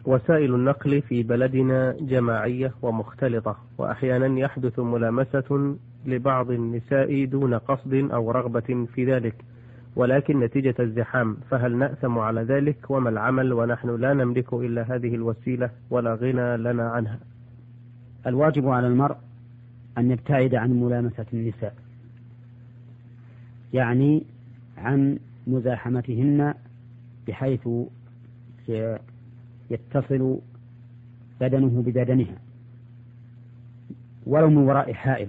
وسائل النقل في بلدنا جماعية ومختلطة، وأحيانا يحدث ملامسة لبعض النساء دون قصد أو رغبة في ذلك، ولكن نتيجة الزحام، فهل نأثم على ذلك؟ وما العمل ونحن لا نملك إلا هذه الوسيلة ولا غنى لنا عنها؟ الواجب على المرء أن يبتعد عن ملامسة النساء، يعني عن مزاحمتهن بحيث يتصل بدنه ببدنها ولو من وراء حائل،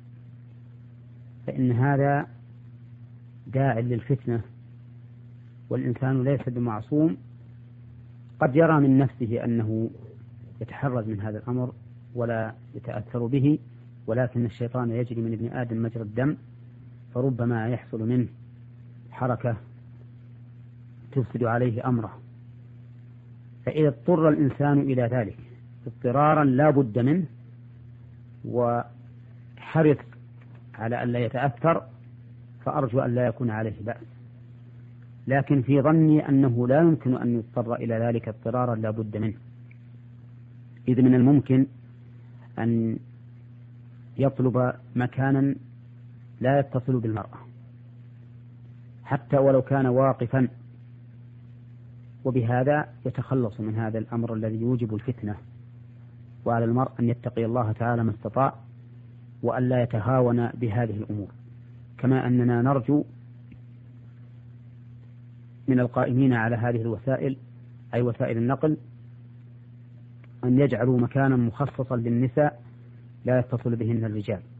فإن هذا داع للفتنة، والإنسان ليس بمعصوم، قد يرى من نفسه أنه يتحرز من هذا الأمر ولا يتأثر به، ولكن الشيطان يجري من ابن آدم مجرى الدم، فربما يحصل منه حركة تفسد عليه أمره. فإذا اضطر الإنسان إلى ذلك اضطرارا لا بد منه وحرص على أن لا يتأثر، فأرجو أن لا يكون عليه بأس، لكن في ظني أنه لا يمكن أن يضطر إلى ذلك اضطرارا لا بد منه، إذ من الممكن أن يطلب مكانا لا يتصل بالمرأة حتى ولو كان واقفا، وبهذا يتخلص من هذا الأمر الذي يوجب الفتنة. وعلى المرء أن يتقي الله تعالى ما استطاع، وأن لا يتهاون بهذه الأمور، كما أننا نرجو من القائمين على هذه الوسائل أي وسائل النقل أن يجعلوا مكانا مخصصا للنساء لا يتصل بهن الرجال.